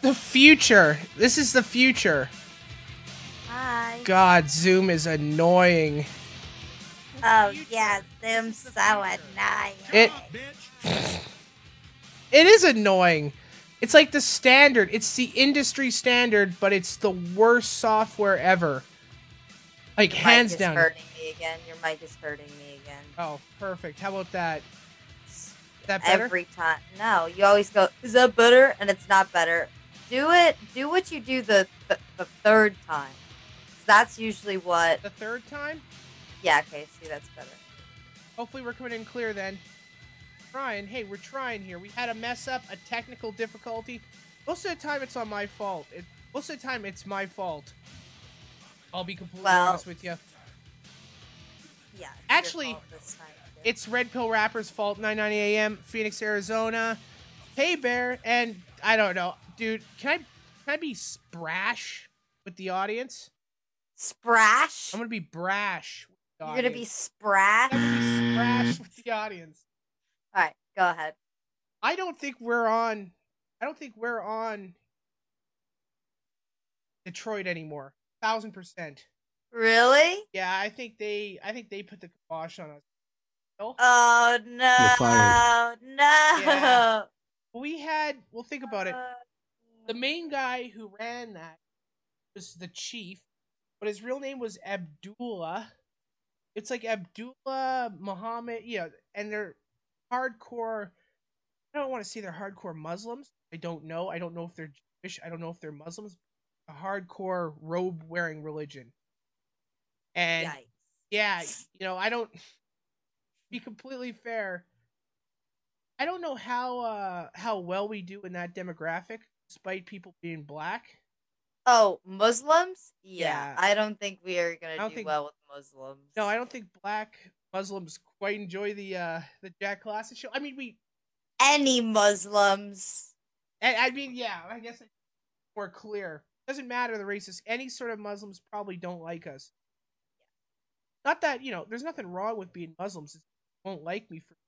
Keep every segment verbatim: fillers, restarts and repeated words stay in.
the future. This is the future. Hi. God, Zoom is annoying. Oh yeah, Zoom's so annoying. It it is annoying. It's like the standard. It's the industry standard, but it's the worst software ever. Like Your hands mic is down. hurting me again. Your mic is hurting me again. Oh, perfect. How about that? Is that better? Every time. No, you always go, is that better? And it's not better. Do it. Do what you do the the, the third time. That's usually what. The third time? Yeah. Okay. See, that's better. Hopefully we're coming in clear then. Trying. Hey, we're trying here. We had a mess up, a technical difficulty. Most of the time, it's on my fault. It, most of the time, it's my fault. I'll be completely well, honest with you. Yeah. Actually, it's Red Pill Rapper's fault. nine ninety A M, Phoenix, Arizona. Hey, Bear, and I don't know, dude. Can I can I be sprash with the audience? Sprash. I'm gonna be brash. With the You're audience. gonna be sprash. I'm gonna be sprash with the audience. All right, go ahead. I don't think we're on. I don't think we're on Detroit anymore. Thousand percent. Really? Yeah, I think they. I think they put the kibosh on us. No? Oh no! You're fired. No. Yeah. We had. Well, think about it. Uh, The main guy who ran that was the chief, but his real name was Abdullah. It's like Abdullah Muhammad. Yeah, and they're hardcore. I don't want to say they're hardcore Muslims. I don't know. I don't know if they're Jewish. I don't know if they're Muslims. A hardcore robe wearing religion. And Yikes. yeah, you know, I don't be completely fair. I don't know how uh how well we do in that demographic, despite people being black. Oh, Muslims? Yeah, Yeah. I don't think we are gonna I don't do think- well with Muslims. No, I don't think black Muslims quite enjoy the uh the Jack Classic show. I mean, we. Any Muslims. I, I mean, yeah. I guess it's more clear. Doesn't matter the races. Any sort of Muslims probably don't like us. Not that, you know, there's nothing wrong with being Muslims. It's, they won't like me for.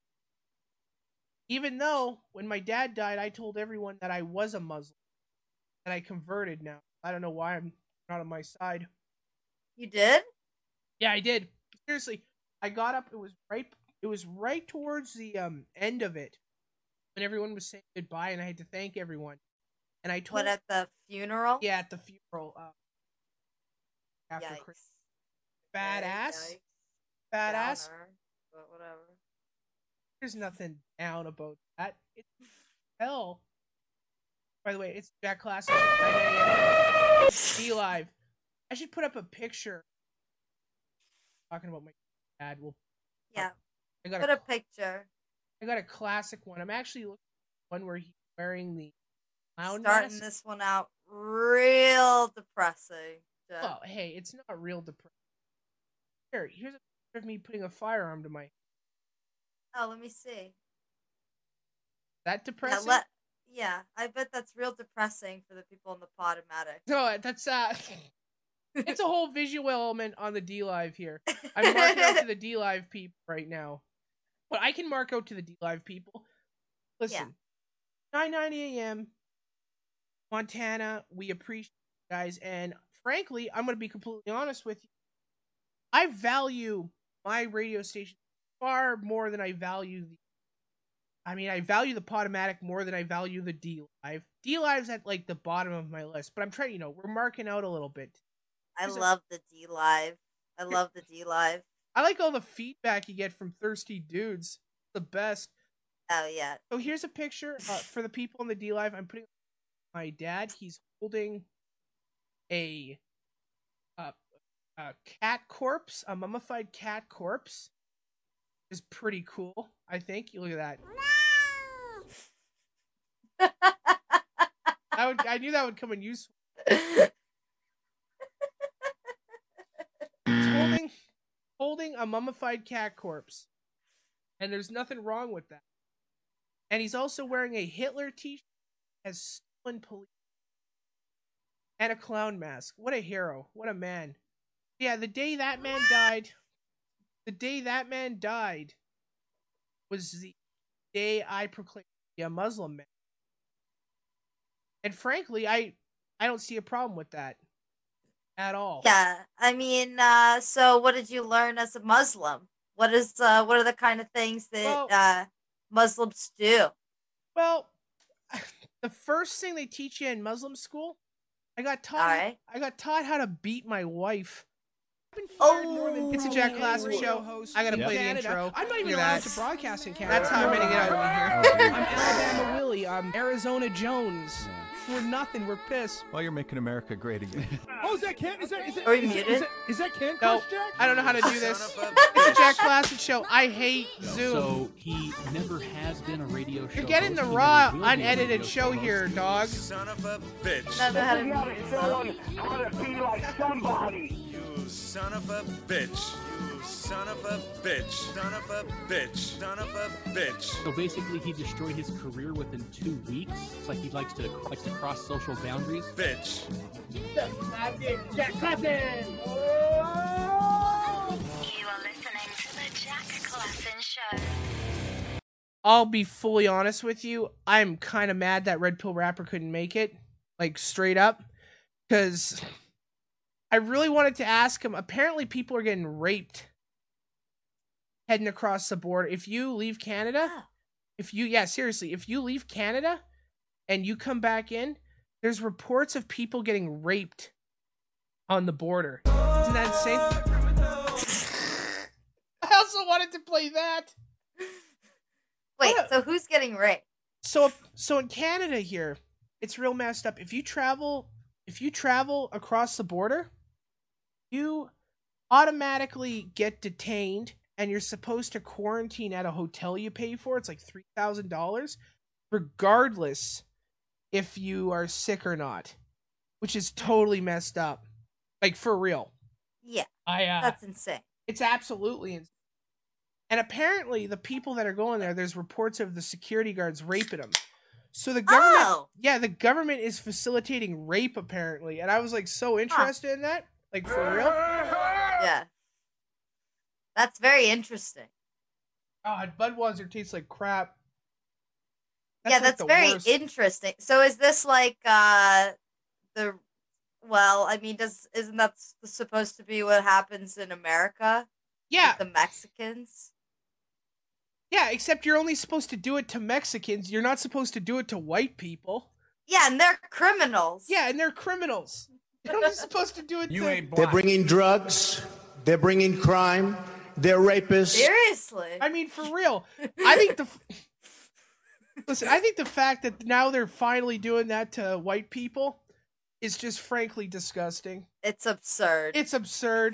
Even though when my dad died, I told everyone that I was a Muslim, that I converted now. I don't know why I'm not on my side. You did? Yeah, I did. Seriously, I got up. It was right. It was right towards the um end of it, when everyone was saying goodbye, and I had to thank everyone. And I told. What, at the funeral? Yeah, at the funeral. Uh, after Yikes. Christmas. Badass. Yikes. Badass. Downer, but whatever. There's nothing down about that. It's hell. By the way, it's Jack Classic. D Live. I should put up a picture. Talking about my dad. We'll. Yeah. I got Put a, a picture. I got a classic one. I'm actually looking at one where he's wearing the clown Starting mask. this one out real depressing. Jeff. Well, hey, it's not real depressing. Here, here's a picture of me putting a firearm to my. Oh, let me see. That depressing? Yeah, let, yeah, I bet that's real depressing for the people in the Podomatic. No, that's uh it's a whole visual element on the D Live here. I'm marking out to the D Live people right now. But I can mark out to the D Live people. Listen, yeah. nine ninety A M Montana, we appreciate you guys, and frankly, I'm gonna be completely honest with you. I value my radio station far more than I value the I mean, I value the Podomatic more than I value the D Live. D Live's at like the bottom of my list, but I'm trying, you know, we're marking out a little bit. I Here's love a, the D Live. I love the D Live. I like all the feedback you get from thirsty dudes. The best. Oh yeah. So here's a picture uh, for the people in the D Live. I'm putting my dad. He's holding a, a a cat corpse, a mummified cat corpse. Is pretty cool. I think. You look at that. I would. I knew that would come in useful. It's holding, holding a mummified cat corpse, and there's nothing wrong with that. And he's also wearing a Hitler t-shirt, has stolen police, and a clown mask. What a hero! What a man! Yeah, the day that man died, the day that man died, was the day I proclaimed to be a Muslim man. And frankly, I I don't see a problem with that at all. Yeah, I mean, uh, so what did you learn as a Muslim? What is uh, what are the kind of things that Well, uh, Muslims do? well, the first thing they teach you in Muslim school, I got All taught right. I got taught how to beat my wife. Oh, It's a Jack Klassen show. I gotta Yep. play the Canada. intro. I'm not even Look at allowed that. to broadcast in Canada. That's how I'm gonna get out of me here. Oh, dude. I'm Alabama Willie. I'm Arizona Jones. We're nothing. We're pissed. Well, you're making America great again. Oh, is that Ken? Is that is that? Are we is that- muted? Is that, is that Ken? No, Crush Jack? I don't know how to do this. It's a Jack Klassen show. I hate Zoom. So he never has been a radio show. You're getting the host. He raw, never will be a unedited radio show host. here, dog. Son of a bitch. I don't know how to mute yourself. How to be like somebody. You son of a bitch. You son of a bitch. Son of a bitch. Son of a bitch. So basically, he destroyed his career within two weeks. It's like he likes to likes to cross social boundaries. Bitch. Jack Klassen. You are listening to the Jack Klassen Show. I'll be fully honest with you. I'm kind of mad that Red Pill Rapper couldn't make it, like straight up, because I really wanted to ask him. Apparently, people are getting raped heading across the border. If you leave Canada, if you, yeah, seriously, if you leave Canada and you come back in, there's reports of people getting raped on the border. Isn't that insane? I also wanted to play that. Wait, What? so who's getting raped? So, so in Canada here, it's real messed up. If you travel, if you travel across the border, you automatically get detained, and you're supposed to quarantine at a hotel you pay for. It's like three thousand dollars, regardless if you are sick or not, which is totally messed up. Like for real. Yeah, I uh, that's insane. It's absolutely insane. And apparently, the people that are going there, there's reports of the security guards raping them. So the government, Oh. yeah, the government is facilitating rape apparently, and I was like so interested in that, like for real. Yeah, that's very interesting. God, Budweiser tastes like crap. yeah, like, that's the very worst. interesting. So is this like uh the? Well, I mean, does isn't that s- supposed to be what happens in America? Yeah, with the Mexicans. yeah. Except you're only supposed to do it to Mexicans. You're not supposed to do it to white people. Yeah, and they're criminals. Yeah, and they're criminals. You're only supposed to do it. You to... ain't They're black. bringing drugs. They're bringing crime. They're rapists. Seriously. I mean, for real. I think the listen. I think the fact that now they're finally doing that to white people is just frankly disgusting. It's absurd. It's absurd.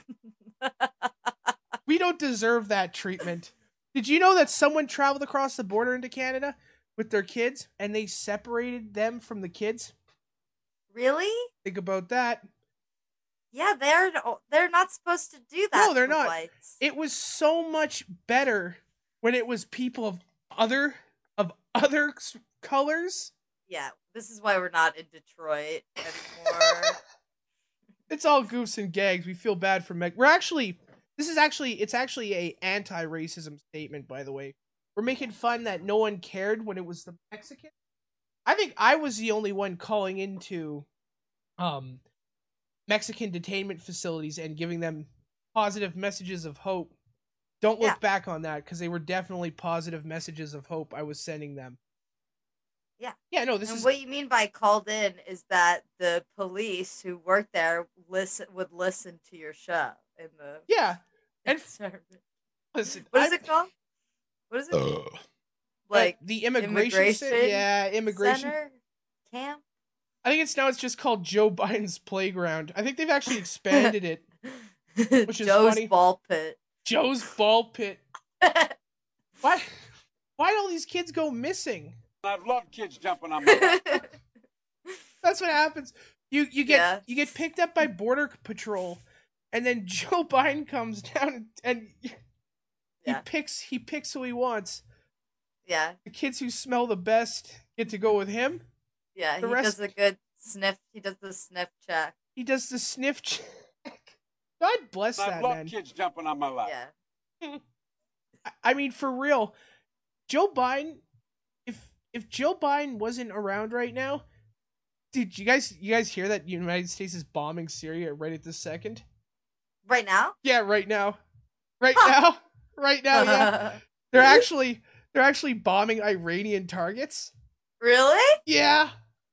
We don't deserve that treatment. Did you know that someone traveled across the border into Canada with their kids and they separated them from the kids? Really? Think about that. Yeah, they're they're not supposed to do that. No, they're to not. Whites. It was so much better when it was people of other of other s- colors. Yeah, this is why we're not in Detroit anymore. It's all goofs and gags. We feel bad for Meg. We're actually, this is actually, it's actually a anti-racism statement, by the way. We're making fun that no one cared when it was the Mexican. I think I was the only one calling into, um, Mexican detainment facilities and giving them positive messages of hope. Don't look Yeah. back on that because they were definitely positive messages of hope I was sending them. Yeah. Yeah, no, this And is what you mean by called in is that the police who work there listen would listen to your show in the yeah. And service. listen, What is I- it called? What is it? Like the immigration, immigration ce- yeah, immigration. center camp? I think it's now it's just called Joe Biden's playground. I think they've actually expanded it. Which is Joe's funny. ball pit. Joe's ball pit. Why? Why do all these kids go missing? I've loved kids jumping on my lap. That's what happens. You you get Yeah. you get picked up by border patrol, and then Joe Biden comes down and, and he Yeah. picks he picks who he wants. Yeah, The kids who smell the best get to go with him. yeah. The he rest- does a good sniff. He does the sniff check. He does the sniff check. God bless I've that loved man. kids jumping on my lap. Yeah. I- I mean, for real, Joe Biden. If if Joe Biden wasn't around right now, Did you guys you guys hear that the United States is bombing Syria right at this second? Right now? Yeah, right now. Right now. Right now, yeah. They're actually they're actually bombing Iranian targets. Really? Yeah.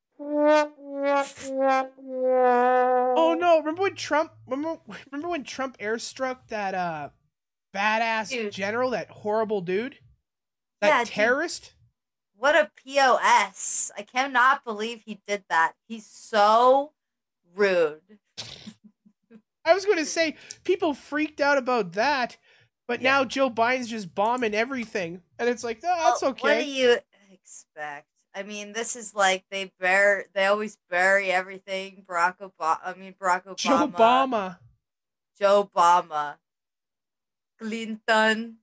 Oh no, remember when Trump remember, remember when Trump airstruck that uh badass Dude. general, that horrible dude? That Yeah, dude. terrorist? What a P O S. I cannot believe he did that. He's so rude. I was going to say people freaked out about that, but Yeah. now Joe Biden's just bombing everything, and it's like, oh, that's Well, okay. What do you expect? I mean, this is like they bear. They always bury everything. Barack Obama. I mean, Barack Obama. Joe Obama. Joe Obama. Clinton.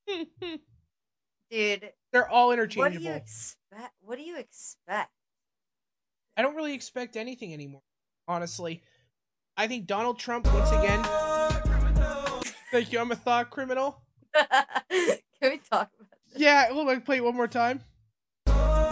Dude. They're all What do interchangeable. you expect? What do you expect? I don't really expect anything anymore, honestly. I think Donald Trump, once again... Thank you, I'm a thought criminal. Can we talk about this? Yeah, we'll like, play it one more time. This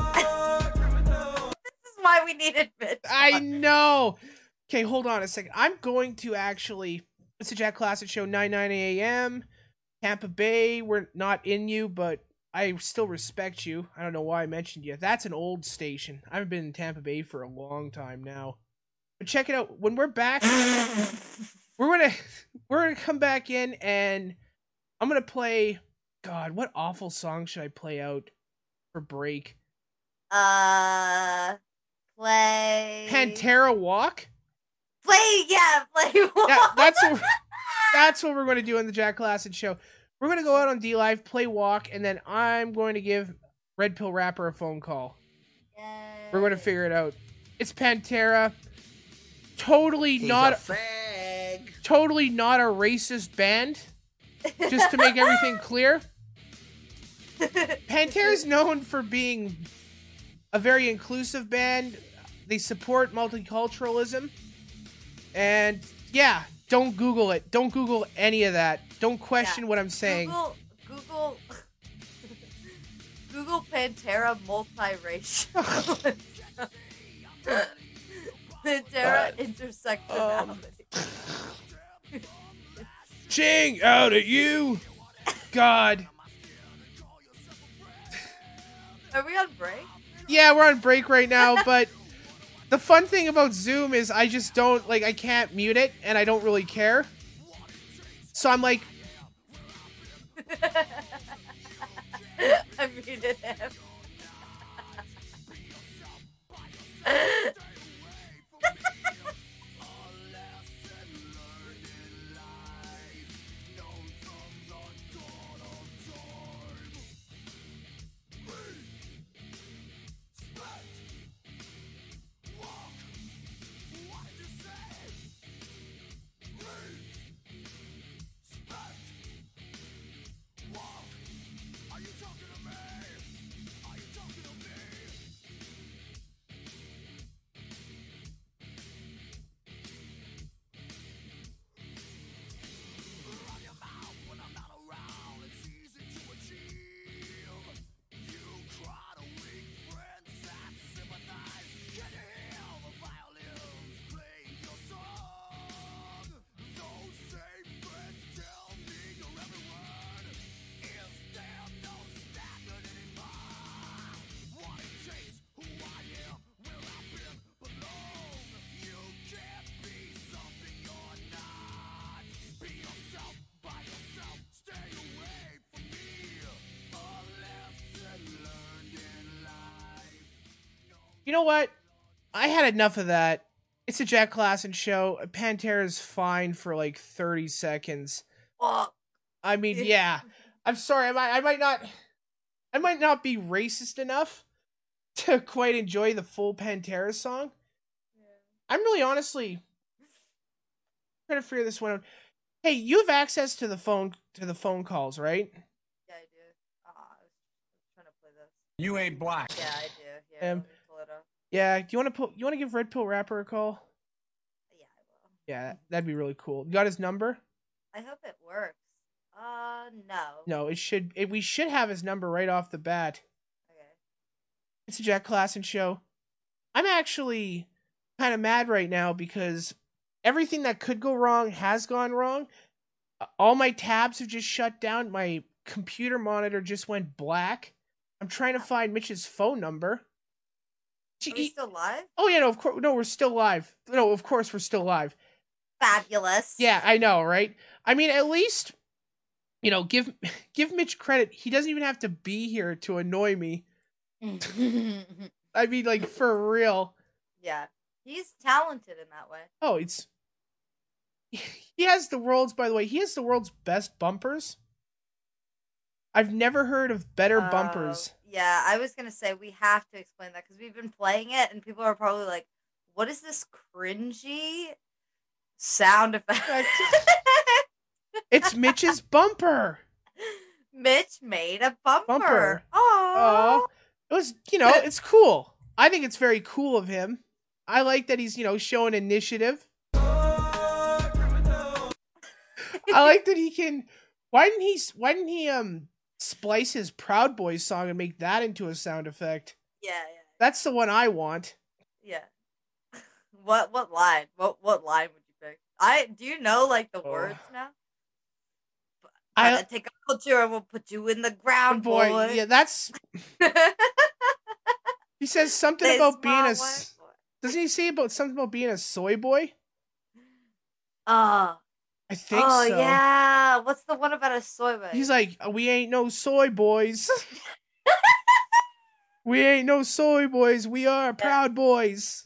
is why we needed Mitch. I know! Okay, hold on a second. I'm going to actually... It's a Jack Classic Show, nine ninety a.m. Tampa Bay, we're not in you, but I still respect you. I don't know why I mentioned you. That's an old station. I haven't been in Tampa Bay for a long time now. But check it out. When we're back, we're gonna we're gonna come back in and I'm gonna play. God, what awful song should I play out for break? Uh, play. Pantera Walk. Play, yeah, play. Yeah, that's what that's what we're going to do on the Jack Classic Show. We're going to go out on D Live, play Walk, and then I'm going to give Red Pill Rapper a phone call. Yay. We're going to figure it out. It's Pantera. Totally He's not a fag. Totally not a racist band. Just to make everything clear. Pantera's known for being a very inclusive band. They support multiculturalism. And yeah, don't Google it. Don't Google any of that. Don't question Yeah. what I'm saying. Google, Google, Google Pantera multiracial. Pantera Uh, intersectionality. Ching out at you. God. Are we on break? Yeah, we're on break right now, but the fun thing about Zoom is I just don't, like, I can't mute it, and I don't really care. So I'm like... I muted him. You know what? I had enough of that. It's a Jack Klassen show. Pantera's fine for like thirty seconds. Fuck. I mean, yeah. I'm sorry. I might, I might not, I might not be racist enough to quite enjoy the full Pantera song. I'm really honestly trying to figure this one out. Hey, you have access to the phone to the phone calls, right? Yeah, I do. Ah, I was trying to play this. You ain't black. Yeah, I do. Yeah, Um, let me pull it up. Yeah. Do you want to put? You want to give Red Pill Rapper a call? Yeah, I will. Yeah, that'd be really cool. You got his number? I hope it works. Uh, no. No, it should. It, we should have his number right off the bat. Okay. It's a Jack Klassen show. I'm actually kind of mad right now because everything that could go wrong has gone wrong. Uh, All my tabs have just shut down. My computer monitor just went black. I'm trying to find Mitch's phone number. She- Are we still live? oh yeah, no, of course, no, we're still live. No, of course we're still live. Fabulous. Yeah, I know, right? I mean, at least, you know, give give Mitch credit. He doesn't even have to be here to annoy me. I mean, like, for real. Yeah. He's talented in that way. Oh, it's he has the world's. By the way, he has the world's best bumpers. I've never heard of better Uh, bumpers. Yeah, I was gonna say we have to explain that because we've been playing it and people are probably like, "What is this cringy sound effect?" It's Mitch's bumper. Mitch made a bumper. Bumper. Oh, Oh, it was, you know, it's cool. I think it's very cool of him. I like that he's, you know, showing initiative. I like that he can. Why didn't he? Why didn't he um splice his Proud Boys song and make that into a sound effect? yeah, yeah, That's the one I want. yeah. What what line? What what line would you pick? I do you know like the Oh. words now? I- Gotta take a culture and we'll put you in the ground, boy, boy. yeah, that's. He says something They about being a. small s- white boy. Doesn't he say about something about being a soy boy? Oh, I think oh so. yeah. What's the one about a soy boy? He's like, we ain't no soy boys. We ain't no soy boys. We are Proud Boys.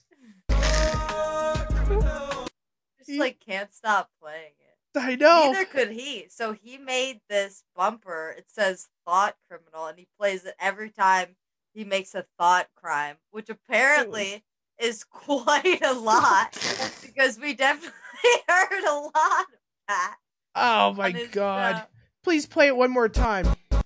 just like can't stop playing it. I know. Neither could he. So he made this bumper. It says "thought criminal," and he plays it every time he makes a thought crime, which apparently is quite a lot because we definitely heard a lot of that. Oh my on his god. show. Please play it one more time.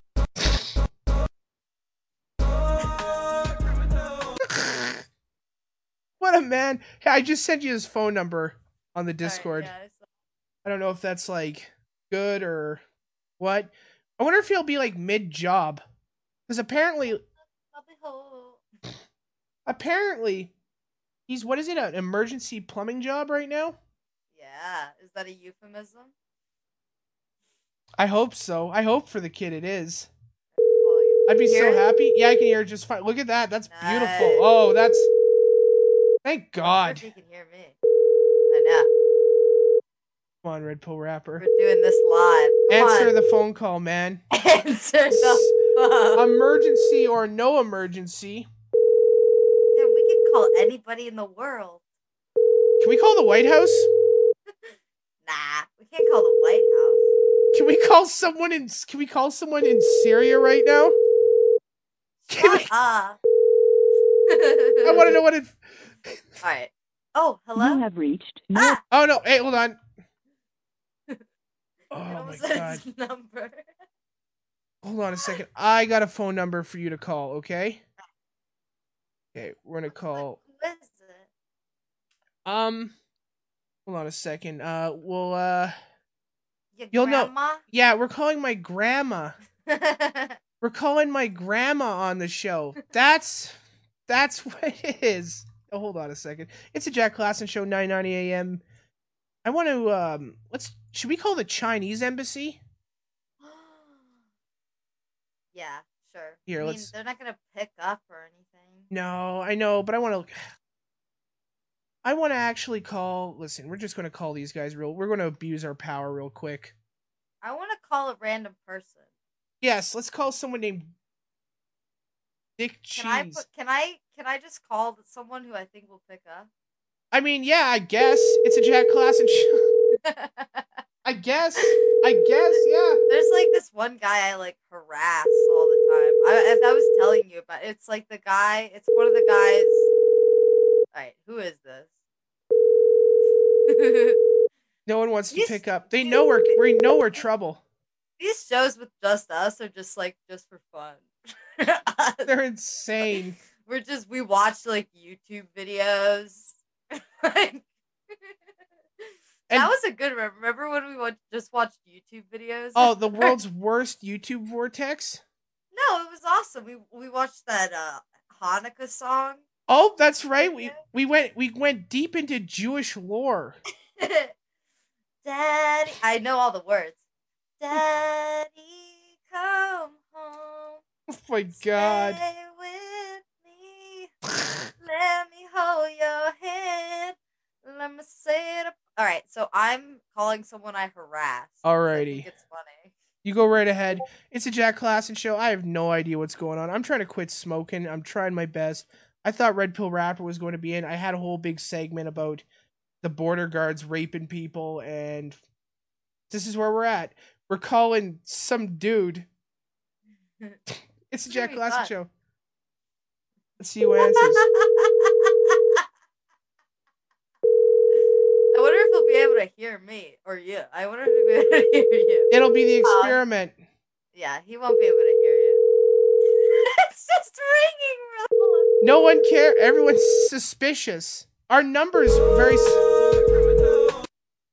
What a man. Hey, I just sent you his phone number on the Discord. All right, yeah, I saw- I don't know if that's like good or what. I wonder if he'll be like mid job. Because apparently I'll be whole. apparently he's what is it, an emergency plumbing job right now? Yeah, is that a euphemism? I hope so. I hope for the kid it is. Well, you I'd be hear so it? happy. Yeah, I can hear it just fine. Look at that. That's beautiful. Nice. Oh, that's thank I wonder God. if he can hear me. I know. Come on, Red Pill Rapper. We're doing this live. Come Answer on. the phone call, man. Answer the phone. Emergency or no emergency. Dude, we can call anybody in the world. Can we call the White House? Nah, we can't call the White House. Can we call someone in Can we call someone in Syria right now? Can we- Shut up. I want to know what it All right. Oh, hello. You have reached no. Ah, Oh no, hey, hold on. it Oh my almost said god. his number. Hold on a second. I got a phone number for you to call, okay? Okay, we're gonna call Who is it? um hold on a second. Uh well uh Your You'll know- grandma? yeah, we're calling my grandma. We're calling my grandma on the show. That's that's what it is. Oh, hold on a second. It's a Jack Klassen show, nine ninety a.m. I want to um let's should we call the Chinese embassy? Yeah, sure. Here, I mean, let's- they're not gonna pick up or anything. No, I know, but I want to I want to actually call. Listen, we're just going to call these guys real. We're going to abuse our power real quick. I want to call a random person. Yes, let's call someone named Dick Cheese. Can I put? Can I? Can I just call someone who I think will pick up? I mean, yeah, I guess it's a Jack Klassen show. I guess. I guess, yeah. There's like this one guy I like harass all the time. I, if I was telling you about, it's like the guy. It's one of the guys. All right, who is this? No one wants to These- pick up. They know we're we know we're trouble. These shows with just us are just like just for fun. They're insane. We're just we watch like YouTube videos. Like, And- that was a good. Remember, remember when we watch, just watched YouTube videos? Oh, the world's worst YouTube vortex. No, it was awesome. We we watched that uh Hanukkah song. Oh, that's right. We we went we went deep into Jewish lore. Daddy, I know all the words. Daddy, come home. Oh my god. Stay with me. Let me hold your hand. Let me say it. All right, so I'm calling someone I harassed. I think Alrighty. it's funny. You go right ahead. It's a Jack Klassen show. I have no idea what's going on. I'm trying to quit smoking. I'm trying my best. I thought Red Pill Rapper was going to be in. I had a whole big segment about the border guards raping people, and this is where we're at. We're calling some dude. It's a Jack Pretty Klassen fun. show. Let's see who answers. I wonder if he'll be able to hear me or you. I wonder if he'll be able to hear you. It'll be the Uh, experiment. yeah, he won't be able to hear you. It's just ringing real loud. No one care. Everyone's suspicious. Our number's very. s-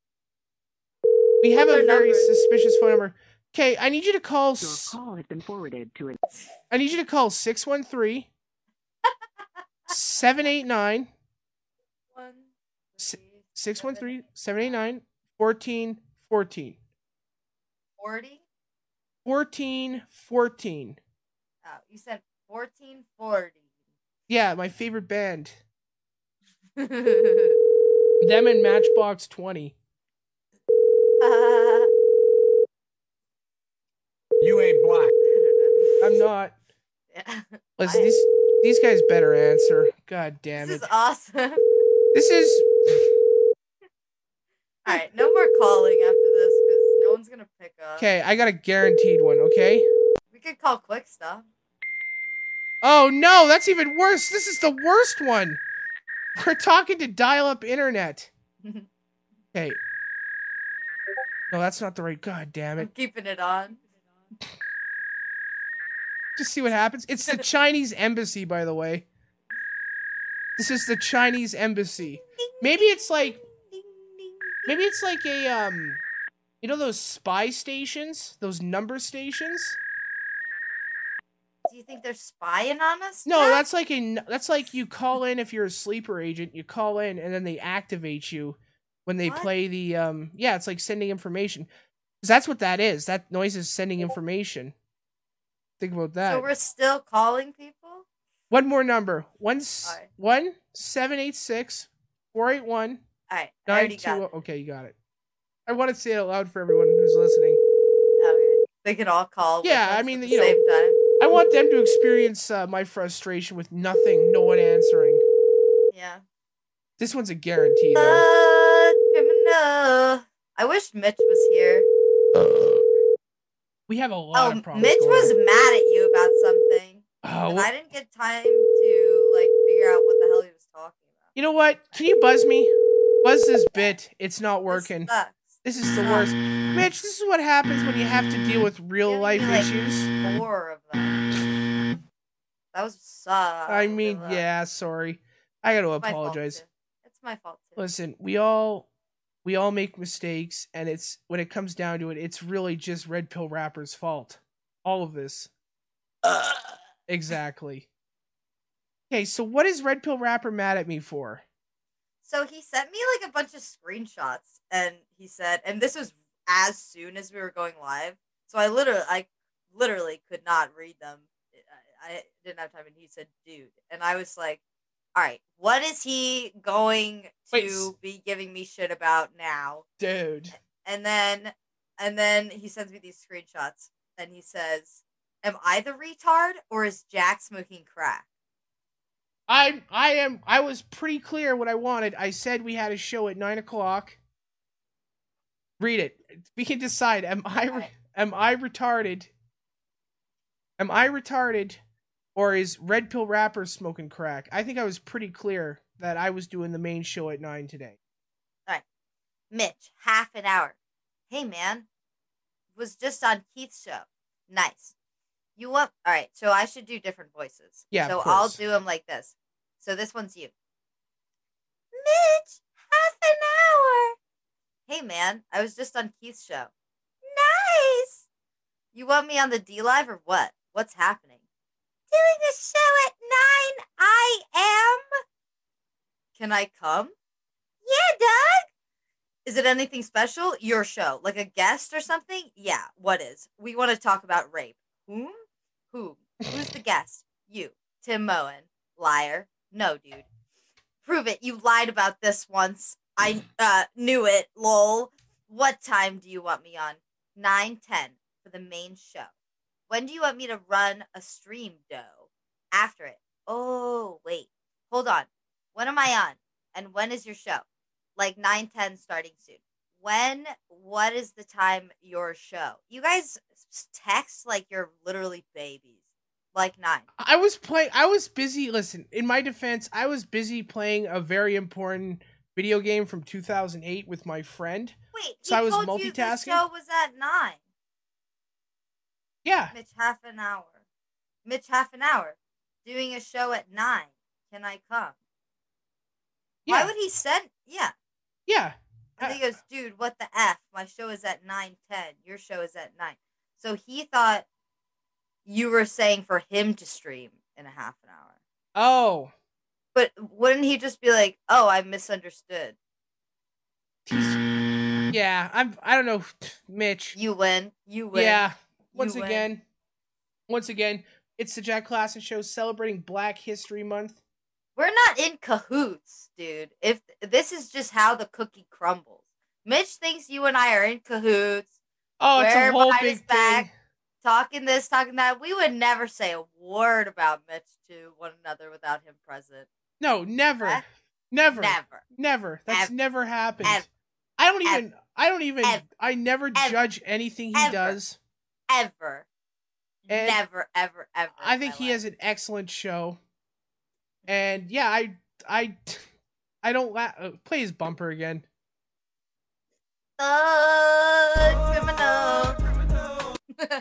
We have What's a our very number? suspicious phone number. Okay, I need you to call. Your s- call has been forwarded to an I need you to call six one three, seven eight nine, One, Si- three, six one seven, three, seven eight nine, fourteen fourteen. forty. fourteen fourteen. Oh, you said fourteen forty. Yeah, my favorite band. uh, Them and Matchbox twenty. You ain't black. I'm not. Yeah. Listen, I- these these guys better answer. God damn This it. is awesome. This is All right, no more calling after this because no one's gonna pick up. okay. I got a guaranteed one. Okay. We could call Quick Stuff. Oh no, that's even worse. This is the worst one. We're talking to dial-up internet. Okay. No, that's not the right. God damn I'm it. keeping it on. Just see what happens. It's the Chinese embassy, by the way. This is the Chinese embassy. Maybe it's like Ding, ding, maybe it's like a um you know those spy stations? Those number stations? Do you think they're spying on us? No, Jack? that's like a that's like you call in if you're a sleeper agent, you call in and then they activate you when they What? play the um yeah, it's like sending information. Cuz that's what that is. That noise is sending information. Think about that. So we're still calling people? One more number. One s- Alright. one seven eight six four eight one Alright, I nine already two. got it. Okay, you got it. I want to say it out loud for everyone who's listening. Okay. They can all call with Yeah, us I mean, at the you know- same time. I want them to experience uh, my frustration with nothing, no one answering. Yeah. This one's a guarantee, though. Uh, criminal. I wish Mitch was here. We have a lot Oh, of problems. Mitch going was on. mad at you about something. Oh, And well, I didn't get time to, like, figure out what the hell he was talking about. you know what? Can you buzz me? Buzz this bit. It's not This working. sucks. This is the worst. Mitch, this is what happens when you have to deal with real Giving life me, like, issues. Four of them. That was suck. I mean, yeah, sorry. I got to It's my fault, apologize. too. It's my fault too. Listen, we all we all make mistakes, and it's when it comes down to it, it's really just Red Pill Rapper's fault. All of this. Exactly. Okay, so what is Red Pill Rapper mad at me for? So he sent me like a bunch of screenshots, and he said, and this was as soon as we were going live. So I literally, I literally could not read them. I, I didn't have time, and he said, "Dude," and I was like, "All right, what is he going to Wait, s- be giving me shit about now?" Dude. And then, and then he sends me these screenshots, and he says, "Am I the retard, or is Jack smoking crack?" I I am I was pretty clear what I wanted. I said we had a show at nine o'clock. Read it. We can decide. Am I re- Alright. am I retarded? Am I retarded, or is Red Pill Rapper smoking crack? I think I was pretty clear that I was doing the main show at nine today. Mitch, half an hour. Hey, man. Was just on Keith's show. Nice. You want... All right, so I should do different voices. Yeah, So of I'll course. do them like this. So this one's you. Mitch, half an hour. Hey, man. I was just on Keith's show. Nice. You want me on the D Live or what? What's happening? Doing a show at nine. I am... Can I come? Yeah, Doug. Is it anything special? Your show, like a guest or something? Yeah. What is? We want to talk about rape. Whom? Who? Who's the guest? You, Tim Moen. Liar. No, dude. Prove it. You lied about this once. I uh, knew it. Lol. What time do you want me on? nine ten for the main show. When do you want me to run a stream, dough? After it. Oh, wait. Hold on. When am I on? And when is your show? Like nine ten starting soon. When? What is the time your show? You guys text like you're literally babies. Like nine. I was playing. I was busy. Listen, in my defense, I was busy playing a very important video game from two thousand eight with my friend. Wait, so he I was told you the multitasking. show was at nine. Yeah. Mitch, half an hour. Mitch, half an hour. Doing a show at nine. Can I come? Yeah. Why would he send? Yeah. Yeah. And he goes, dude, what the F? My show is at nine ten. Your show is at nine. So he thought you were saying for him to stream in a half an hour. Oh. But wouldn't he just be like, oh, I misunderstood? He's, yeah, I'm. I don't know, Mitch. You win. You win. Yeah. Once You win. again, once again, it's the Jack Klassen Show celebrating Black History Month. We're not in cahoots, dude. If this is just how the cookie crumbles. Mitch thinks you and I are in cahoots. Oh, it's We're a whole behind big his back, thing. talking this, talking that. We would never say a word about Mitch to one another without him present. No, never, Huh? never, Never. never. That's Ever. never happened. Ever. I don't even. I don't even. Ever. I never Ever. judge anything he Ever. does. Ever. And never, ever, ever. I in think my he life. has an excellent show. And yeah, I, I, I don't la- uh, play his bumper again. Uh, criminal.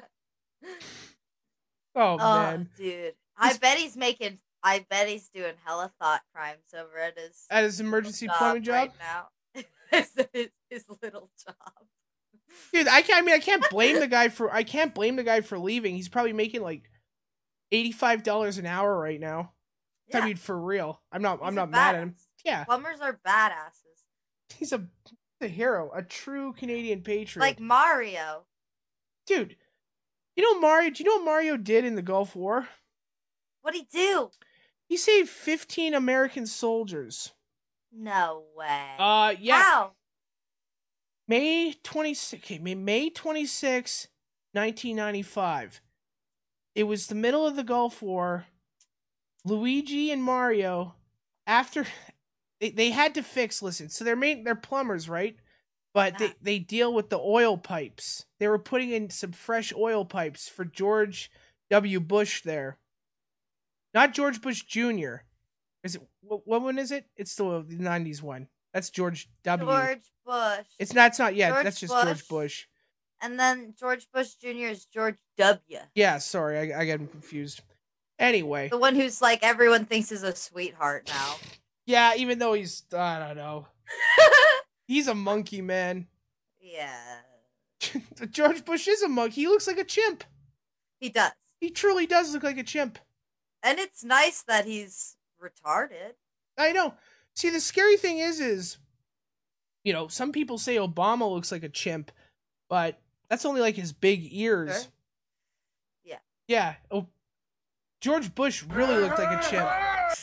Oh, Oh, man, dude. I bet he's making, I bet he's doing hella thought crimes over at his, at his emergency job employment job, right now. his, his, his little job. dude. I can't. I mean, I can't blame the guy for. I can't blame the guy for leaving. He's probably making like eighty-five dollars an hour right now. Yeah. I mean, for real. I'm not. He's I'm a not mad at him. badass. Yeah, Plumbers are badasses. he's a, a hero, a true Canadian patriot. Like Mario. dude, you know Mario. Do you know what Mario did in the Gulf War? What'd he do? He saved fifteen American soldiers. No way. Uh, yeah. How? May twenty-sixth, okay, May- May twenty-sixth, nineteen ninety-five. It was the middle of the Gulf War. Luigi and Mario, after they, they had to fix, listen, so they're main, they're plumbers, right? But they, Yeah. they deal with the oil pipes. They were putting in some fresh oil pipes for George W. Bush there. Not George Bush Junior Is it what, what one is it? It's the nineties one. That's George W. George Bush. It's not. It's not yet. George That's just Bush. George Bush. And then George Bush Junior is George W. Yeah. Sorry, I, I got confused. Anyway, The one who's like everyone thinks is a sweetheart now. yeah. Even though he's, I don't know, he's a monkey, man. Yeah. George Bush is a monkey. He looks like a chimp. He does. He truly does look like a chimp. And it's nice that he's retarded. I know. See, the scary thing is, is, you know, some people say Obama looks like a chimp, but that's only like his big ears. Sure. Yeah. Yeah. Oh, George Bush really looked like a chimp.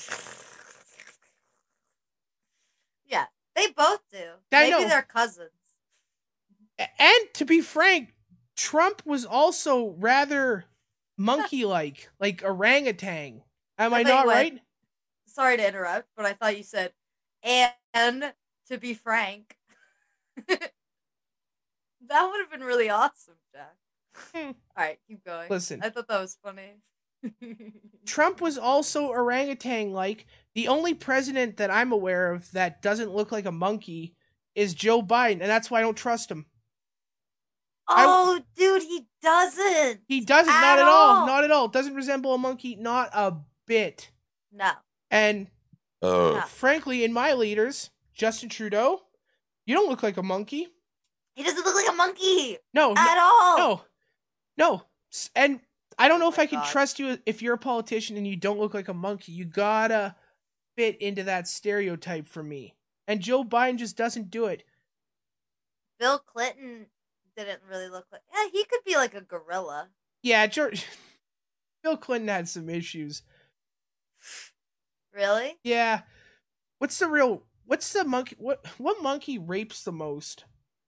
Yeah. They both do. I Maybe know. they're cousins. A- And to be frank, Trump was also rather monkey-like, like orangutan. Am I I thought not you went- right? Sorry to interrupt, but I thought you said, and to be frank. That would have been really awesome, Jack. Hmm. Alright, keep going. Listen. I thought that was funny. Trump was also orangutan-like. The only president that I'm aware of that doesn't look like a monkey is Joe Biden, and that's why I don't trust him. Oh, dude, he doesn't. He doesn't, At not at all. all. Not at all. Doesn't resemble a monkey, not a bit. No. And no. frankly, in my leaders, Justin Trudeau, you don't look like a monkey. He doesn't look like a monkey No, no, at all. no, no. S- And I don't know Oh if my I can God. trust you if you're a politician and you don't look like a monkey. You gotta, fit into that stereotype for me. And Joe Biden just doesn't do it. Bill Clinton didn't really look like. Yeah, he could be like a gorilla. Yeah, George. Bill Clinton had some issues. Really? Yeah. What's the real? What's the monkey? What what monkey rapes the most?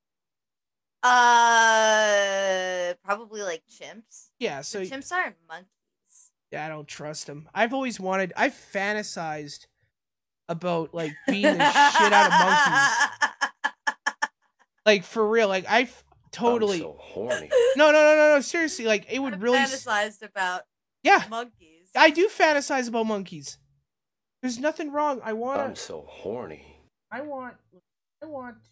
Uh, probably like chimps. Yeah, so The chimps aren't monkeys. yeah, I don't trust him. I've always wanted. I've fantasized about like beating the shit out of monkeys. Like for real. Like I've totally. I'm so horny. No, no, no, no, no. Seriously, like it would I've really. s- fantasized about Yeah, monkeys. I do fantasize about monkeys. There's nothing wrong. I want I'm to. so horny. I want. I want to.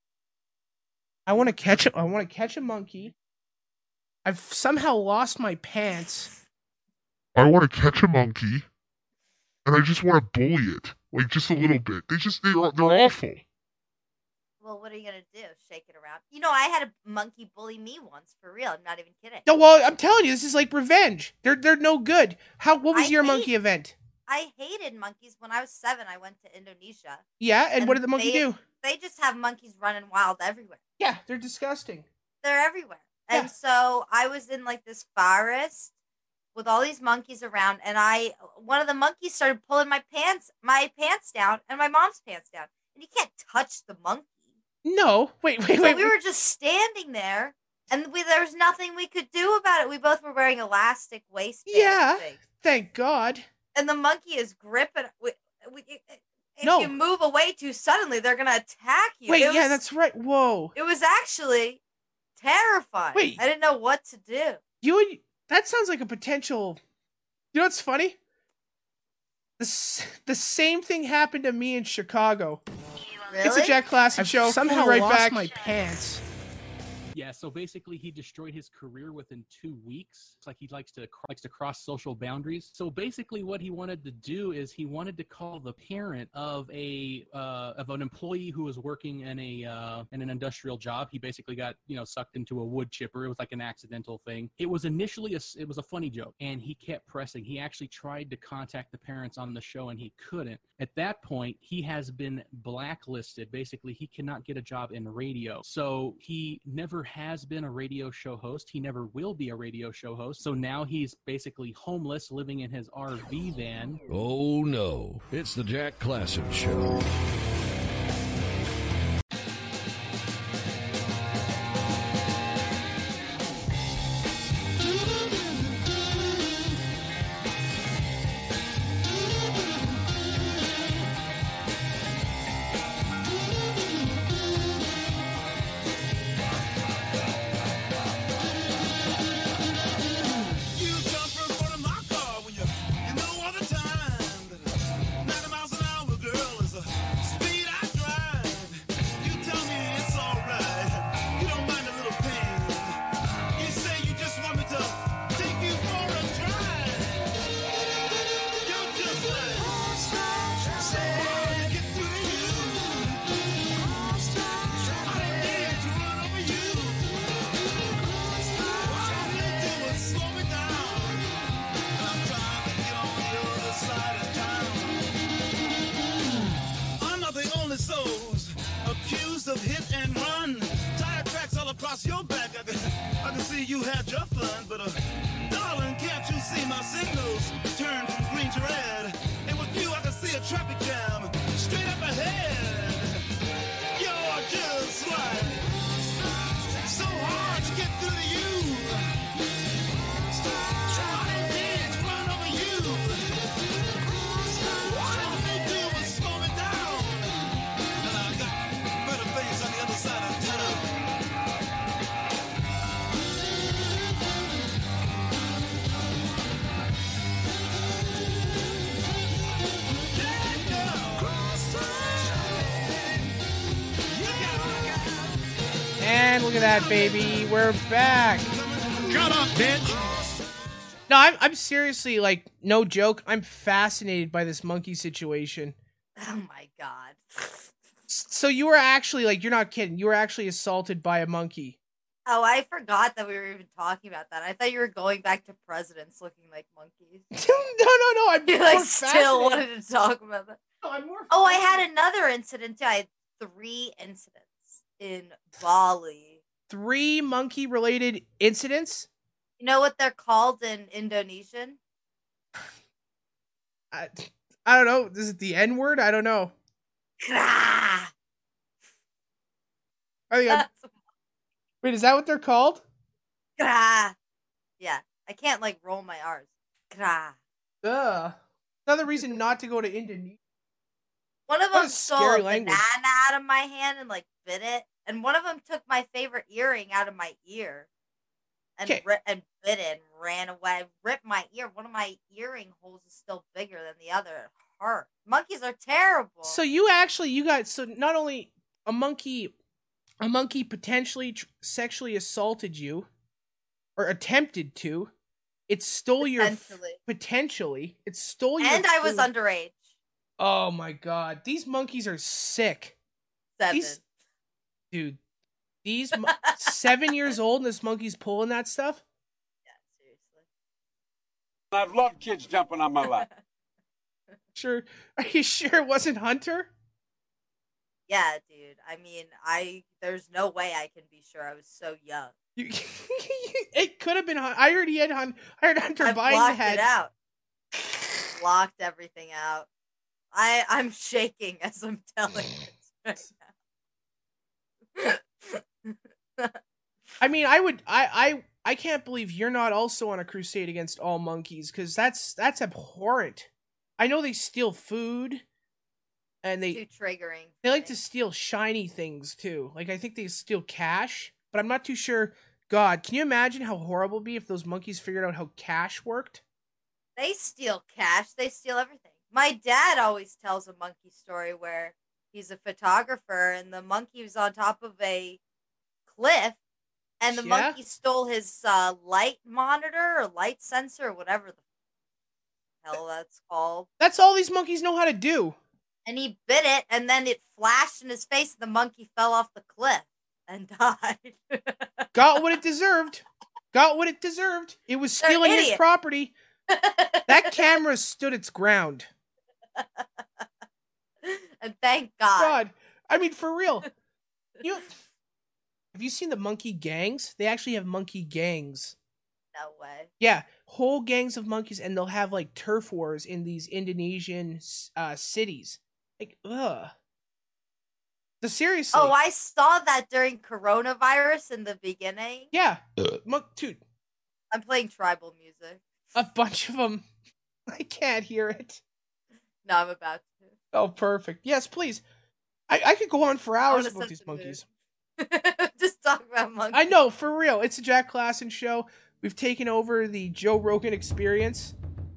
I want to catch a. I want to catch a monkey. I've somehow lost my pants. I want to catch a monkey, and I just want to bully it, like just a little bit. They just they're they're awful. Well, what are you gonna do? Shake it around? You know, I had a monkey bully me once, for real. I'm not even kidding. No, well, I'm telling you, this is like revenge. They're they're no good. How? What was I your hate- monkey event? I hated monkeys. When I was seven, I went to Indonesia. Yeah, and, And what did the monkey they- do? They just have monkeys running wild everywhere. Yeah, they're disgusting. They're everywhere. And Yeah. so I was in like this forest with all these monkeys around, and I one of the monkeys started pulling my pants, my pants down, and my mom's pants down. And you can't touch the monkey. No, wait, wait, So wait. we were just standing there, and we, there was nothing we could do about it. We both were wearing elastic waistbands. Yeah. things. Thank God. And the monkey is gripping. We, we, if No. you move away too suddenly, they're gonna attack you. Wait, It yeah, was- that's right. Whoa, It was actually terrifying. Wait. I didn't know what to do. you and that sounds like a potential. You know what's funny? The s- the same thing happened to me in Chicago. Really? It's a Jack Classic I've show. somehow We'll be right lost back. my pants. Yeah, so basically he destroyed his career within two weeks. It's like he likes to likes to cross social boundaries. So basically what he wanted to do is he wanted to call the parent of a uh, of an employee who was working in a uh, in an industrial job. He basically got, you know, sucked into a wood chipper. It was like an accidental thing. It was initially a, it was a funny joke, and he kept pressing. He actually tried to contact the parents on the show, and he couldn't. At that point, he has been blacklisted. Basically, he cannot get a job in radio. So he never has been a radio show host. He never will be a radio show host. So now he's basically homeless, living in his R V van. Oh no, it's the Jack Classic Show. You jump in front of my car when you, you know all the time that ninety miles an hour, girl, is the speed I drive. You tell me it's alright. You don't mind a little pain. You say you just want me to take you for a drive. You're just like so hard to get through to you. I didn't need to run over you. All you do is slow me down. I'm trying to get on the other side of town. I'm not the only souls accused of hit and run. Tire tracks all across your back. I can, I can see you had your fun, but uh, darling, can't you see my signals turn from green to red? And with you, I can see a traffic jam straight up ahead. You're just like so hard to get through to you. I didn't mean to run over you. All you do is slow me down. And I got better things on the other side of town. And look at that, baby. We're back. Shut up, bitch. No, I'm I'm seriously, like, no joke. I'm fascinated by this monkey situation. Oh my god. S- So you were actually, like, you're not kidding. You were actually assaulted by a monkey. Oh, I forgot that we were even talking about that. I thought you were going back to presidents looking like monkeys. no, no, no. I'm You more like still fascinated. wanted to talk about that. No, I'm more Oh, I fascinated. had another incident too. I had three incidents in Bali. Three monkey-related incidents. You know what they're called in Indonesian? I, I don't know. Is it the N word? I don't know. Krah! I think I'm, wait, is that what they're called? Krah! Yeah, I can't like roll my R's. Krah. Ugh. Another reason not to go to Indonesia. One of What a them stole scary a language. banana out of my hand and like bit it, and one of them took my favorite earring out of my ear, and Okay. ri- and bit it and ran away. Ripped my ear. One of my earring holes is still bigger than the other. It hurt. Monkeys are terrible. So you actually you got so not only a monkey, a monkey potentially tr- sexually assaulted you, or attempted to. It stole your f- Potentially. potentially. It stole your. and I was food. underage. Oh my god, these monkeys are sick. Seven. These, dude, these mo- seven years old and this monkey's pulling that stuff. Yeah, seriously. I've loved kids jumping on my lap. Sure, are you sure it wasn't Hunter? Yeah, dude. I mean, I there's no way I can be sure. I was so young. You, it could have been. Hun- I heard he had Hun- I heard Hunter I buying the blocked head. it out. Blocked everything out. I I'm shaking as I'm telling this right now. I mean, I would. I I I can't believe you're not also on a crusade against all monkeys because that's that's abhorrent. I know they steal food, and they Too triggering. they like to steal shiny things too. Like I think they steal cash, but I'm not too sure. God, can you imagine how horrible it'd be if those monkeys figured out how cash worked? They steal cash. They steal everything. My dad always tells a monkey story where he's a photographer and the monkey was on top of a cliff and the Yeah? monkey stole his uh, light monitor or light sensor or whatever the hell that's called. That's all these monkeys know how to do. And he bit it and then it flashed in his face and the monkey fell off the cliff and died. Got what it deserved. Got what it deserved. It was They're stealing his idiots. property. That camera stood its ground. And thank God. God, I mean, for real. You have you seen the monkey gangs? They actually have monkey gangs. No way. Yeah, whole gangs of monkeys, and they'll have like turf wars in these Indonesian uh, cities. Like, ugh. The seriously. Oh, I saw that during coronavirus in the beginning. Yeah, Mon- dude, I'm playing tribal music. a bunch of them. I can't hear it. No, I'm about to. Oh, perfect. Yes, please. I, I could go on for hours wanna about set these the mood. monkeys. Just talk about monkeys. I know, for real. It's a Jack Klassen show. We've taken over the Joe Rogan experience.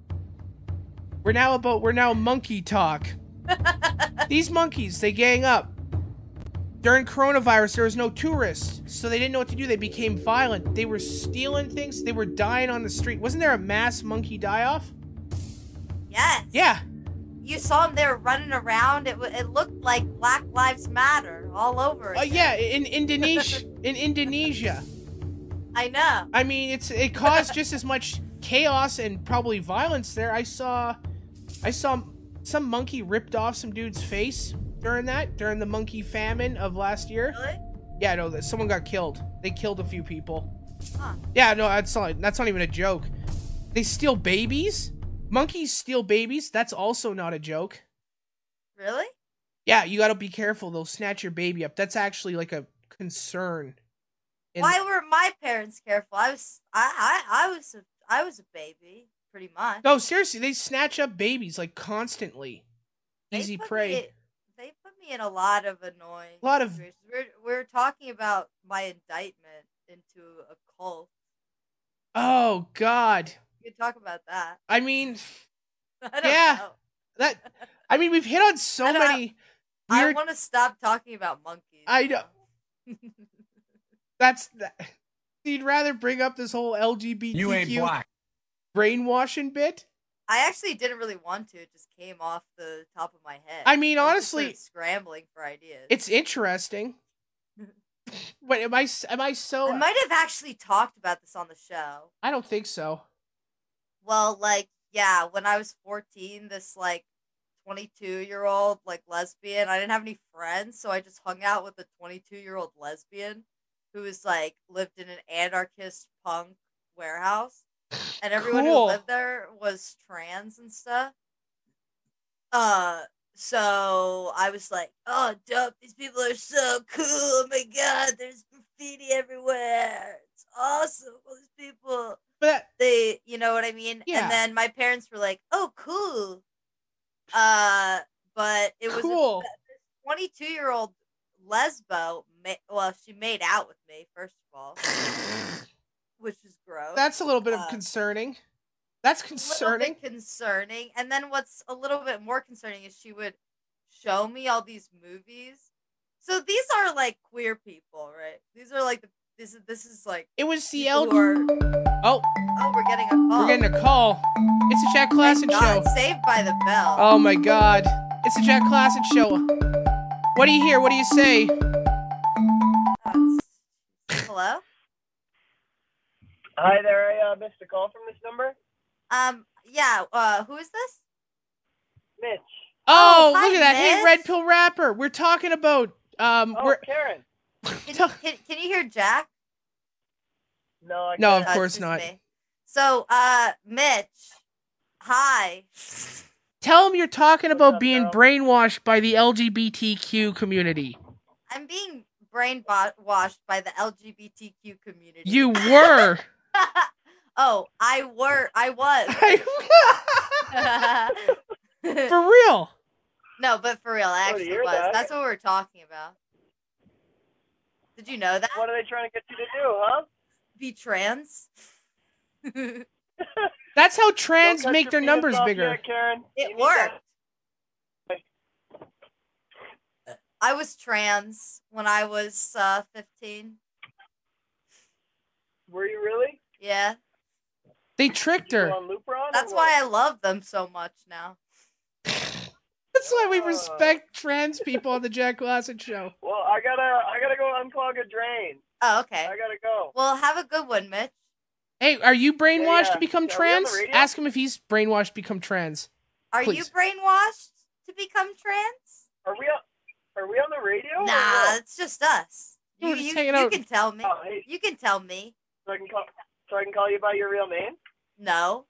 We're now about we're now monkey talk. These monkeys, they gang up. During coronavirus, there was no tourists, so they didn't know what to do. They became violent. They were stealing things. They were dying on the street. Wasn't there a mass monkey die-off? Yes. Yeah. You saw them. They were running around. It w- it looked like Black Lives Matter all over. Uh, again. yeah, in Indonesia. in Indonesia. I know. I mean, it's it caused just as much chaos and probably violence there. I saw, I saw some monkey ripped off some dude's face during that during the monkey famine of last year. Really? Yeah, no, that someone got killed. They killed a few people. Huh. Yeah, no, that's not that's not even a joke. They steal babies. Monkeys steal babies. That's also not a joke. Really? Yeah, you got to be careful. They'll snatch your baby up. That's actually like a concern. in- Why were my parents careful? I was I I, I was a, I was a baby pretty much. No, seriously, they snatch up babies like constantly. They Easy put prey. me- they put me in a lot of annoying A lot of- situations. We're we're talking about my indictment into a cult. Oh God. We could talk about that. I mean, I don't Yeah. know. that. I mean, we've hit on so I don't- many I weird. want to stop talking about monkeys. I know. That's that. You'd rather bring up this whole L G B T Q You ain't black. brainwashing bit? I actually didn't really want to. It just came off the top of my head. I mean, I was just honestly, sort of scrambling for ideas. it's interesting. Wait, am I s- am I so? I might have actually talked about this on the show. I don't think so. Well, like, yeah, when I was fourteen, this like twenty-two year old like lesbian, I didn't have any friends, so I just hung out with a twenty-two year old lesbian who was like lived in an anarchist punk warehouse, and everyone Cool. who lived there was trans and stuff. Uh, so I was like, oh, dope, these people are so cool. Oh my god, there's graffiti everywhere. It's awesome. All these people. But They, you know what I mean? Yeah. And then my parents were like, oh, cool. Uh, but it was Cool. a twenty-two year old lesbo. Ma- well, she made out with me, first of all, which is gross. that's a little bit of Uh, concerning. That's a concerning. little bit concerning. And then what's a little bit more concerning is she would show me all these movies. So these are like queer people, right? These are like the this is this is like It was the people L. who are. Oh, Oh, we're getting a call. we're getting a call. It's a Jack Klassen Thank God, show. Saved by the Bell. Oh my God! It's a Jack Klassen show. What do you hear? What do you say? Hello. Hi there, I uh, missed a call from this number. Um. Yeah. Uh. Who is this? Mitch. Oh, Oh, hi, look at that! Hey, Mitch. Red Pill Rapper. We're talking about um. Oh, we're Karen. Can, can, can you hear Jack? No, I no, can't. of Uh, it's course just not. me. So, uh, Mitch. Hi. Tell him you're talking What's about up, being girl? brainwashed by the L G B T Q community. I'm being brainwashed by the L G B T Q community. You were. Oh, I were. I was. For real. No, but for real, I Sorry to actually hear was. that. That's what we're talking about. Did you know that? What are they trying to get you to do, huh? Be trans? That's how trans Don't cut make your their penis numbers off bigger. yet, Karen. You It need that- worked. I was trans when I was uh, fifteen. Were you really? Yeah. They tricked You her. on Lupron? or That's what? why I love them so much now. That's why we Oh. respect trans people on the Jack Klassen show. Well, I gotta, I gotta go unclog a drain. Oh, okay. I gotta go. Well, have a good one, Mitch. Hey, are you brainwashed yeah. to become Are we on trans? the radio? Ask him if he's brainwashed to become trans. Are you Please. brainwashed to become trans? Are we on? Are we on the radio? or Nah, what? it's just us. We're You, just you, hanging you out. can tell me. Oh, hey, You can tell me. so I can call, so I can call you by your real name. No.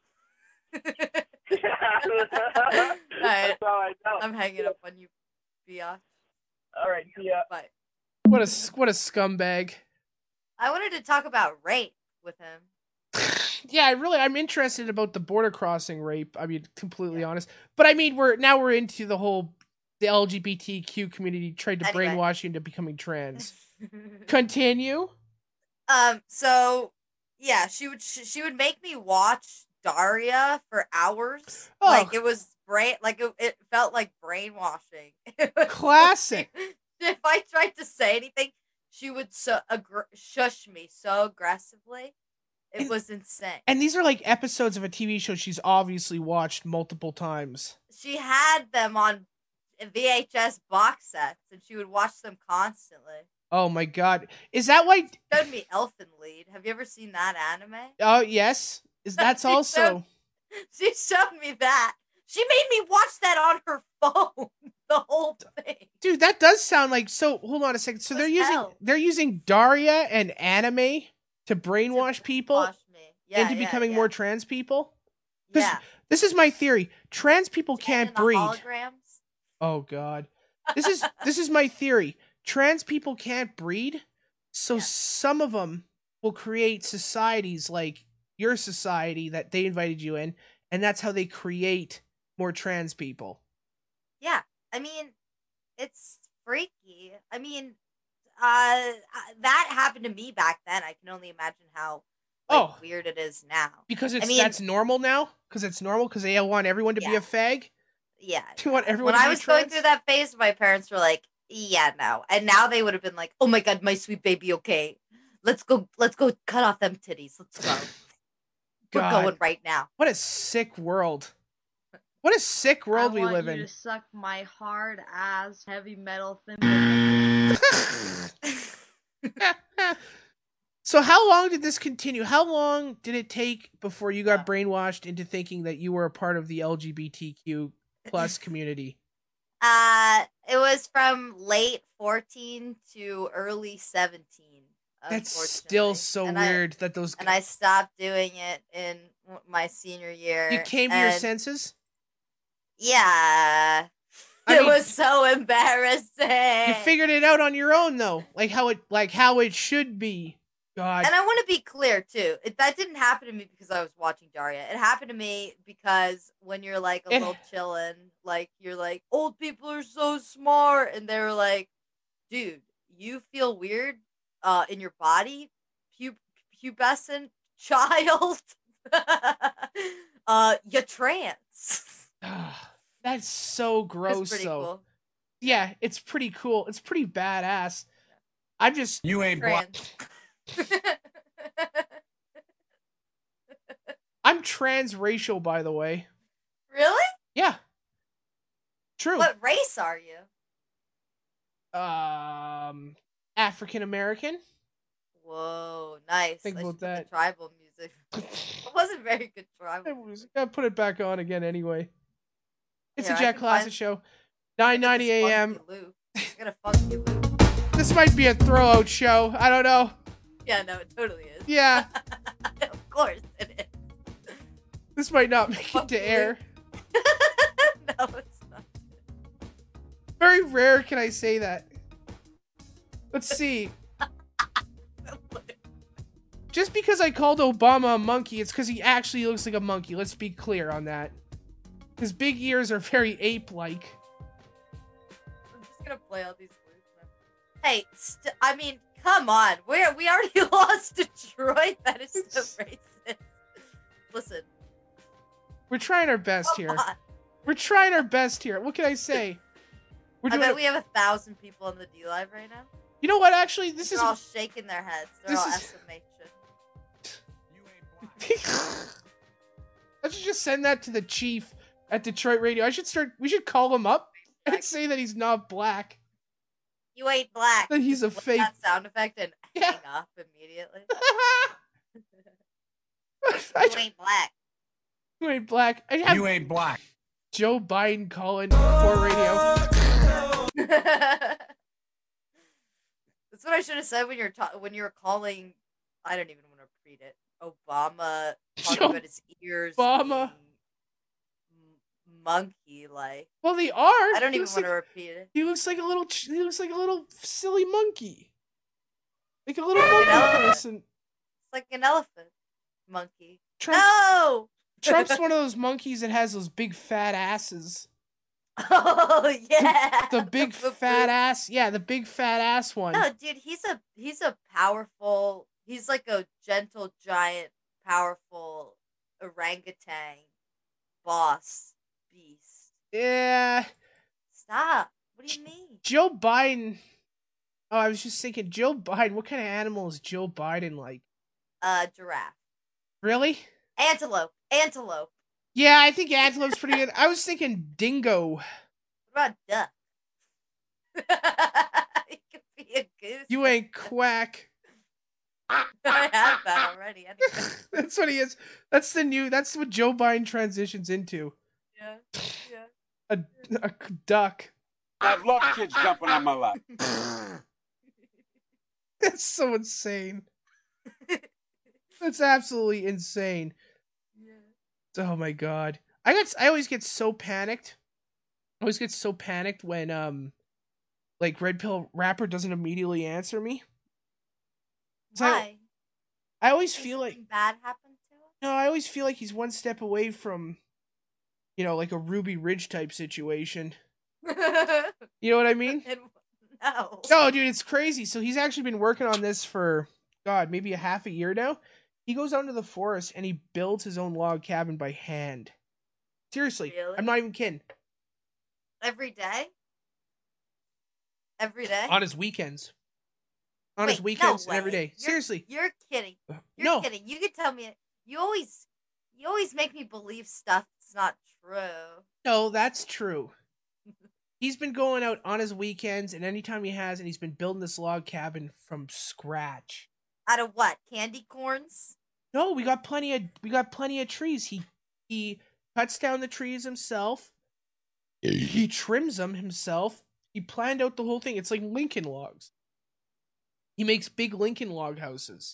That's how I know. I'm hanging up on you, biatch. All right, see ya. Bye. What a s- what a scumbag. I wanted to talk about rape with him. Yeah, I really I'm interested about the border crossing rape. I mean, completely honest. But I mean, we're now we're into the whole the L G B T Q community tried to Anyway. brainwash you into becoming trans. Continue. Um. So yeah, she would she, she would make me watch Daria for hours. Oh. Like it was brain. Like it, it felt like brainwashing. It was- Classic. if I tried to say anything, she would so aggr- shush me so aggressively. It And- was insane. And these are like episodes of a T V show she's obviously watched multiple times. She had them on V H S box sets, and she would watch them constantly. Oh my god. Is that why Showed me Elfen Lied. Have you ever seen that anime? Oh, yes. Is that's She also showed- She showed me that. She made me watch that on her phone. The whole thing. Dude, that does sound like so hold on a second. So What they're the using hell? they're using Daria and anime to brainwash people Wash me. Yeah, into yeah, becoming yeah. more trans people? 'Cause Yeah. This is my theory. Trans people can't And the breed. holograms. Oh god. This is this is my theory. Trans people can't breed, so Yeah. some of them will create societies like your society that they invited you in, and that's how they create more trans people. Yeah. I mean, it's freaky. I mean, uh, that happened to me back then. I can only imagine how like, Oh. weird it is now. Because it's mean- that's normal now? Because it's normal because they want everyone to be Yeah. a fag? Yeah. They want everyone When to I be was going trans? through that phase, my parents were like, "Yeah, no," and now they would have been like, "Oh my god, my sweet baby, okay, let's go, let's go cut off them titties, let's go, we're God. going right now." What a sick world. What a sick world I we want live you in. to suck my hard ass heavy metal thimble. So how long did this continue? How long did it take before you got brainwashed into thinking that you were a part of the L G B T Q plus community? Uh, it was from late fourteen to early seventeen. That's still so And weird I, that those. And I stopped doing it in w- my senior year. You came to and your senses? Yeah. I it mean- was so embarrassing. You figured it out on your own though, like how it like how it should be. God. And I want to be clear too. It, that didn't happen to me because I was watching Daria. It happened to me because when you're like a Eh. little chillin', like you're like, old people are so smart, and they were like, dude, you feel weird uh in your body, Pu- pubescent child. uh you're trans. That's so gross. It's pretty though. cool. Yeah, it's pretty cool. It's pretty badass. I'm just You ain't black. I'm transracial, by the way. Really? Yeah. True. What race are you? Um, African American. Whoa, nice. Think I about should put that. the tribal music. It wasn't very good tribal. I was gotta put it back on again anyway. It's Here, a I Jack can Classic find- Show. nine ninety Funky a.m. loop. I got a funky loop. This might be a throwout show. I don't know. Yeah, no, it totally is. Yeah, Of course it is. this might not make it to air. No, it's not. Very rare can I say that. Let's see. Just because I called Obama a monkey, it's because he actually looks like a monkey. Let's be clear on that. His big ears are very ape-like. I'm just gonna play all these loops now. Hey, st- I mean, come on. We're we already lost Detroit. That is so racist. Listen. We're trying our best Come here. on. We're trying our best here. What can I say? We're I doing. bet it- we have a thousand people in the D Live right now. You know what? Actually, this They're is. all shaking their heads. They're this all is- estimation. I should just send that to the chief at Detroit Radio. I should start. We should call him up and say that he's not black. You ain't black. That he's a Just put fake. That sound effect and hang up immediately. I You ain't black. You ain't black. I have You ain't black. Joe Biden calling for radio. That's what I should have said when you're ta- when you were calling. I don't even want to read it. Obama talking Joe about his ears. Obama. Monkey like. Well, they are. I don't He even looks want to like- repeat it. He looks like a little. ch- He looks like a little silly monkey. Like a little Like an monkey elephant. person. It's like an elephant monkey. Trump- No. Trump's one of those monkeys that has those big fat asses. Oh yeah. The big fat ass. Yeah, the big fat ass one. No, dude, he's a he's a powerful. He's like a gentle giant, powerful orangutan boss beast. Yeah. Stop. What do you mean? Joe Biden. Oh, I was just thinking, Joe Biden. What kind of animal is Joe Biden like? Uh, giraffe, Really? antelope, antelope. Yeah, I think antelope's pretty good. I was thinking dingo. What about duck? He could be a goose. You ain't quack. I have that already. Anyway. That's what he is. That's the new. That's what Joe Biden transitions into. Yeah, yeah. A, a duck. I love kids jumping on my lap. That's so insane. That's absolutely insane. Oh my god. I got I always get so panicked. I always get so panicked when um like Red Pill Rapper doesn't immediately answer me. 'Cause I, Why? I always Did feel like something bad happened to no, I always feel like he's one step away from you know, like a Ruby Ridge type situation. him? You know what I mean? And- no. No, dude, it's crazy. So he's actually been working on this for God, maybe a half a year now. He goes out into the forest and he builds his own log cabin by hand. Seriously, Really? I'm not even kidding. Every day. Every day. On his weekends. On his Wait, weekends no and every way. day. You're- Seriously. You're kidding. You're No. kidding. You can tell me. You always, you always make me believe stuff that's not true. No, that's true. He's been going out on his weekends, and anytime he has, and he's been building this log cabin from scratch. Out of what? Candy corns? No, we got plenty of we got plenty of trees. He he cuts down the trees himself. He trims them himself. He planned out the whole thing. It's like Lincoln logs. He makes big Lincoln log houses.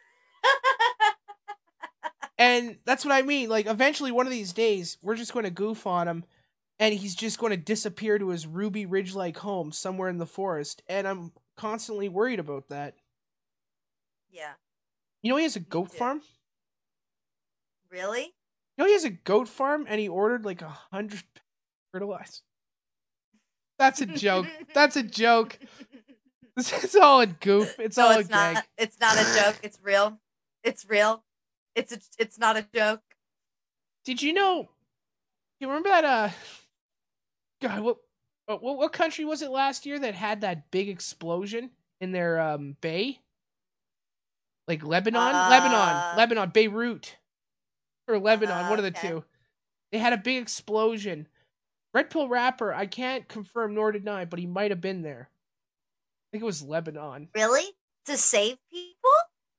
And that's what I mean. Like, eventually, one of these days, we're just going to goof on him, and he's just going to disappear to his Ruby Ridge-like home somewhere in the forest. And I'm constantly worried about that. Yeah. You know he has a goat too. farm? Really? You know he has a goat farm, and he ordered like a hundred fertilizer. That's a joke. That's a joke. It's all a goof. It's so all it's a not, gag. It's not a joke. It's real. It's real. It's a, it's not a joke. Did you know? You remember that? Uh, God, what, what what country was it last year that had that big explosion in their um bay? Like Lebanon, Uh, Lebanon, Lebanon, Beirut, or Lebanon. uh, One of the okay. two. They had a big explosion. Red Pill Rapper, I can't confirm nor deny, but he might have been there. I think it was Lebanon. Really? To save people?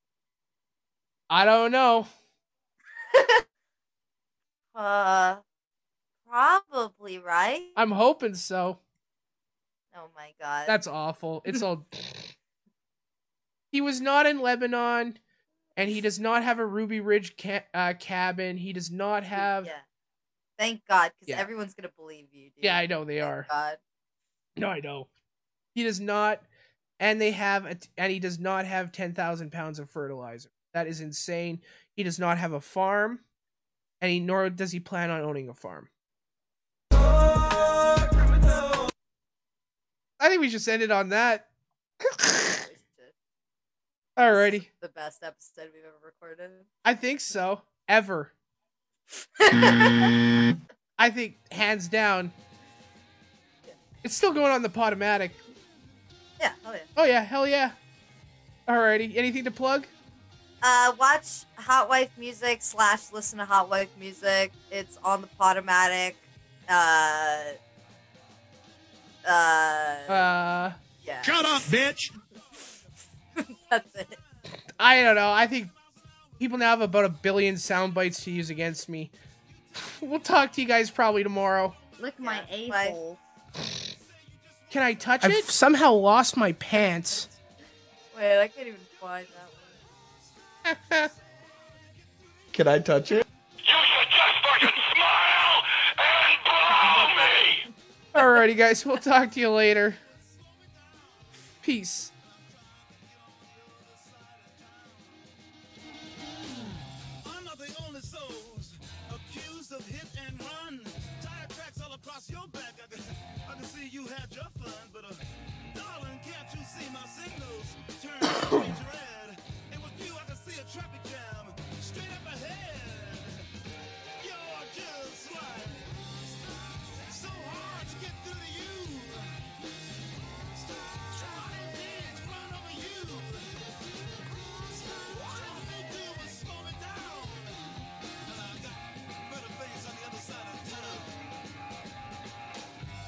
I don't know. Uh, probably, right? I'm hoping so. Oh my god. That's awful. It's all. He was not in Lebanon, and he does not have a Ruby Ridge ca- uh, cabin. He does not have. Yeah. Thank God, because Yeah. everyone's gonna believe you, dude. Yeah, I know they Thank are. God. No, I know. He does not, and they have, a, and he does not have ten thousand pounds of fertilizer. That is insane. He does not have a farm, and he nor does he plan on owning a farm. I think we just end it on that. Alrighty. The best episode we've ever recorded. I think so. Ever. I think, hands down. It's still going on the Podomatic. Yeah, oh yeah. Oh yeah, hell yeah. Alrighty. Anything to plug? Uh, watch Hot Wife Music slash listen to Hot Wife Music. It's on the Podomatic. Uh, uh, Uh, yeah. Shut up, bitch! That's it. I don't know. I think people now have about a billion sound bites to use against me. We'll talk to you guys probably tomorrow. Lick my Yeah, a-hole. Can I touch I've it? somehow lost my pants. Wait, I can't even find that one. Can I touch it? Alrighty, guys. We'll talk to you later. Peace. I'm not the only souls accused of hit and run. Tire tracks all across your back. I can, I can see you had your fun, but uh, darling, can't you see my signals turn orange red? And with you, I can see a traffic jam.